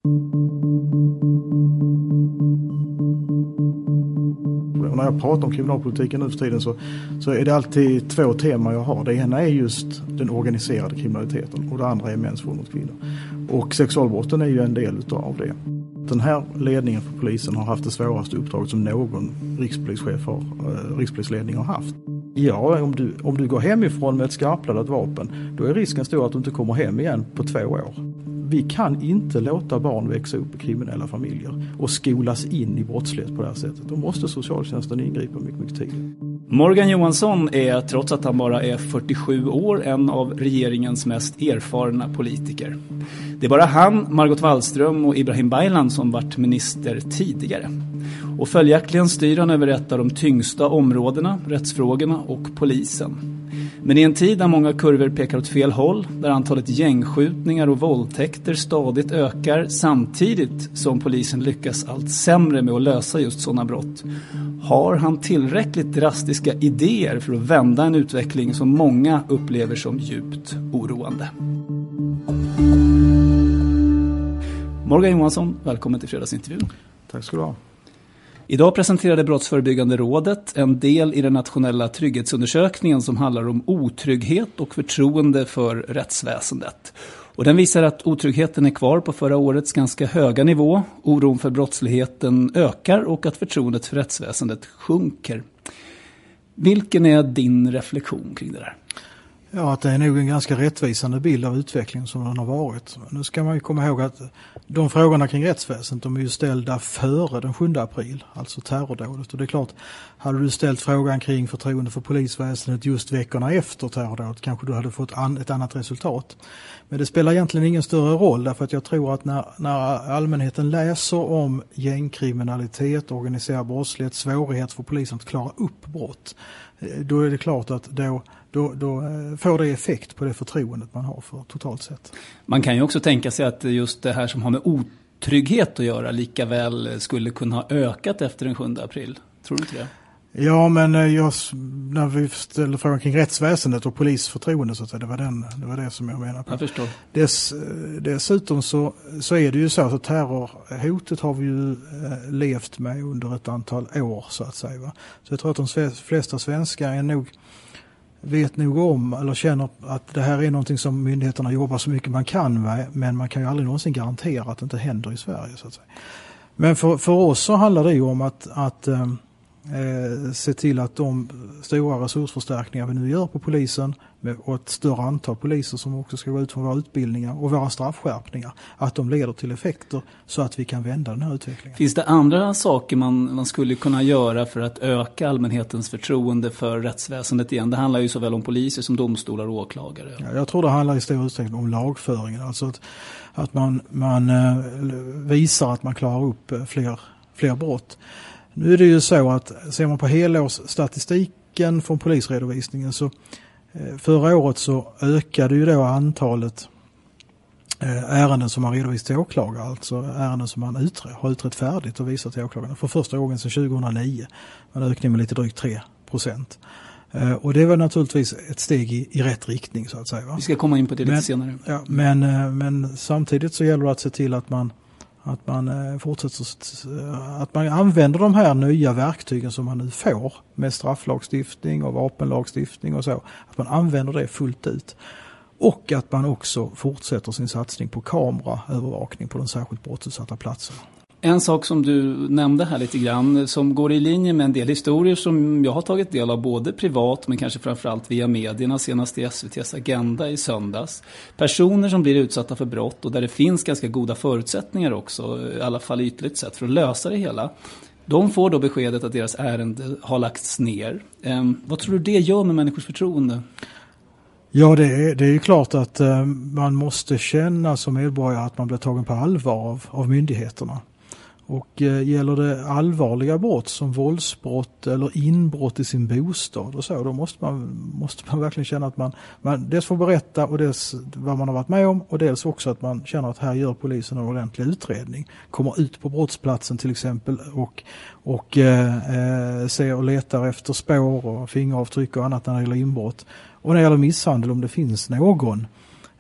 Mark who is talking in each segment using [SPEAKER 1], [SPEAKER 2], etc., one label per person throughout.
[SPEAKER 1] När jag pratar om kriminalpolitiken nu för tiden så är det alltid två teman jag har. Det ena är just den organiserade kriminaliteten och det andra är mäns våld mot kvinnor. Och sexualbrotten är ju en del av det. Den här ledningen för polisen har haft det svåraste uppdraget som någon rikspolisledning har haft. Ja, om du går hemifrån med ett skarpladdat vapen, då är risken stor att du inte kommer hem igen på 2 år. Vi kan inte låta barn växa upp i kriminella familjer och skolas in i brottslighet på det här sättet. Då måste socialtjänsten ingripa mycket, mycket tidigare.
[SPEAKER 2] Morgan Johansson är, trots att han bara är 47 år, en av regeringens mest erfarna politiker. Det är bara han, Margot Wallström och Ibrahim Baylan som varit minister tidigare. Och följaktligen styr han över ett av de tyngsta områdena, rättsfrågorna och polisen. Men i en tid där många kurvor pekar åt fel håll, där antalet gängskjutningar och våldtäkter stadigt ökar samtidigt som polisen lyckas allt sämre med att lösa just sådana brott, har han tillräckligt drastiska idéer för att vända en utveckling som många upplever som djupt oroande. Morgan Johansson, välkommen till fredagsintervjun.
[SPEAKER 1] Tack ska du ha.
[SPEAKER 2] Idag presenterade Brottsförebyggande rådet en del i den nationella trygghetsundersökningen som handlar om otrygghet och förtroende för rättsväsendet. Och den visar att otryggheten är kvar på förra årets ganska höga nivå, oron för brottsligheten ökar och att förtroendet för rättsväsendet sjunker. Vilken är din reflektion kring det där?
[SPEAKER 1] Ja, att det är nog en ganska rättvisande bild av utvecklingen som den har varit. Nu ska man ju komma ihåg att de frågorna kring rättsväsendet, de är ju ställda före den 7 april, alltså terrordådet. Och det är klart, hade du ställt frågan kring förtroende för polisväsendet just veckorna efter terrordådet, kanske du hade fått ett annat resultat. Men det spelar egentligen ingen större roll, därför att jag tror att när allmänheten läser om gängkriminalitet, organiserad brottslighet, svårighet för polisen att klara upp brott, då är det klart att då får det effekt på det förtroendet man har för totalt sett.
[SPEAKER 2] Man kan ju också tänka sig att just det här som har med otrygghet att göra lika väl skulle kunna ha ökat efter den 7 april. Tror du inte det?
[SPEAKER 1] Ja, men när vi ställde frågan kring rättsväsendet och polisförtroende så att säga, det var det som jag menar på.
[SPEAKER 2] Jag förstår.
[SPEAKER 1] Dessutom så är det ju så att terrorhotet har vi ju levt med under ett antal år så att säga. Va? Så jag tror att de flesta svenskar vet nog om eller känner att det här är någonting som myndigheterna jobbar så mycket man kan med, men man kan ju aldrig någonsin garantera att det inte händer i Sverige så att säga. Men för oss så handlar det ju om att se till att de stora resursförstärkningar vi nu gör på polisen och ett större antal poliser som också ska gå ut från våra utbildningar och våra straffskärpningar, att de leder till effekter så att vi kan vända den här utvecklingen.
[SPEAKER 2] Finns det andra saker man skulle kunna göra för att öka allmänhetens förtroende för rättsväsendet igen? Det handlar ju såväl om poliser som domstolar och åklagare.
[SPEAKER 1] Ja, jag tror det handlar i stor utsträckning om lagföringen, alltså att man visar att man klarar upp fler brott. Nu är det ju så att ser man på helårsstatistiken från polisredovisningen så förra året så ökade ju då antalet ärenden som man redovisat till åklagare, alltså ärenden som man har utrett färdigt och visat till åklagarna för första gången sedan 2009. En ökning med lite drygt 3%. Och det var naturligtvis ett steg i rätt riktning så att säga. Va?
[SPEAKER 2] Vi ska komma in på det lite senare.
[SPEAKER 1] Ja, men samtidigt så gäller det att se till att man fortsätter att man använder de här nya verktygen som man nu får med strafflagstiftning och vapenlagstiftning och så, att man använder det fullt ut och att man också fortsätter sin satsning på kameraövervakning på de särskilt brottsutsatta platserna.
[SPEAKER 2] En sak som du nämnde här lite grann som går i linje med en del historier som jag har tagit del av både privat men kanske framförallt via medierna, senast i SVT:s Agenda i söndags. Personer som blir utsatta för brott och där det finns ganska goda förutsättningar också, i alla fall ytligt sett, för att lösa det hela. De får då beskedet att deras ärende har lagts ner. Vad tror du det gör med människors förtroende?
[SPEAKER 1] Ja, det är ju klart att man måste känna som medborgare att man blir tagen på allvar av myndigheterna. Och gäller det allvarliga brott som våldsbrott eller inbrott i sin bostad och så, då måste man verkligen känna att man dels får berätta och dels vad man har varit med om och dels också att man känner att här gör polisen en ordentlig utredning. Kommer ut på brottsplatsen till exempel och ser och letar efter spår och fingeravtryck och annat när det gäller inbrott. Och när det gäller misshandel, om det finns någon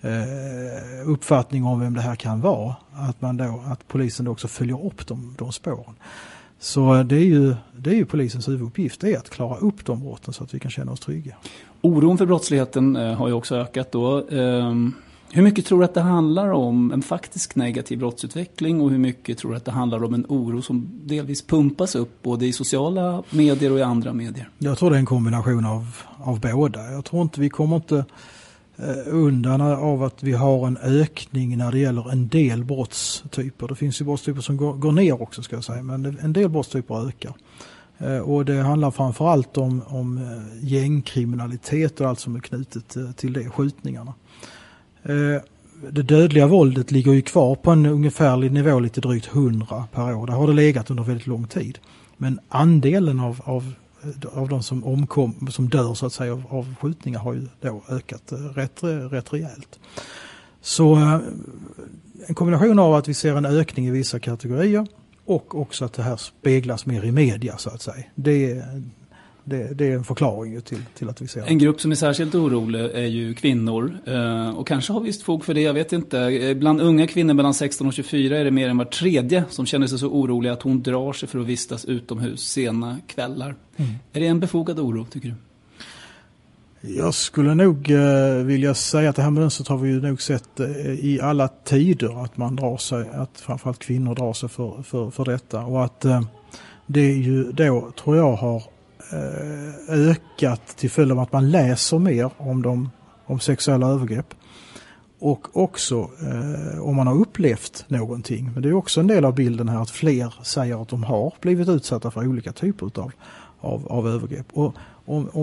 [SPEAKER 1] uppfattning om vem det här kan vara, att polisen då också följer upp de spåren. Så det är ju polisens huvuduppgift, det är att klara upp de brotten så att vi kan känna oss trygga.
[SPEAKER 2] Oron för brottsligheten har ju också ökat då. Hur mycket tror du att det handlar om en faktisk negativ brottsutveckling och hur mycket tror du att det handlar om en oro som delvis pumpas upp både i sociala medier och i andra medier? Jag
[SPEAKER 1] tror det är en kombination av båda. Jag tror inte vi kommer inte undan av att vi har en ökning när det gäller en del brottstyper. Det finns ju brottstyper som går ner också ska jag säga, men en del brottstyper ökar. Och det handlar framförallt om gängkriminalitet och allt som är knutet till det, skjutningarna. Det dödliga våldet ligger ju kvar på en ungefärlig nivå lite drygt 100 per år. Det har det legat under väldigt lång tid. Men andelen av de som dör så att säga av skjutningar har ju då ökat rätt rejält. Så en kombination av att vi ser en ökning i vissa kategorier och också att det här speglas mer i media så att säga. Det är en förklaring till att vi ser det.
[SPEAKER 2] En grupp som är särskilt orolig är ju kvinnor och kanske har visst fog för det, jag vet inte. Bland unga kvinnor mellan 16 och 24 är det mer än var tredje som känner sig så orolig att hon drar sig för att vistas utomhus sena kvällar. Är det en befogad oro tycker du?
[SPEAKER 1] Jag skulle nog vilja säga att det här mönstret har vi ju nog sett i alla tider att man drar sig, att framförallt kvinnor drar sig för detta och att det är ju då tror jag har ökat till följd av att man läser mer om sexuella övergrepp och också om man har upplevt någonting. Men det är också en del av bilden här att fler säger att de har blivit utsatta för olika typer av övergrepp. Och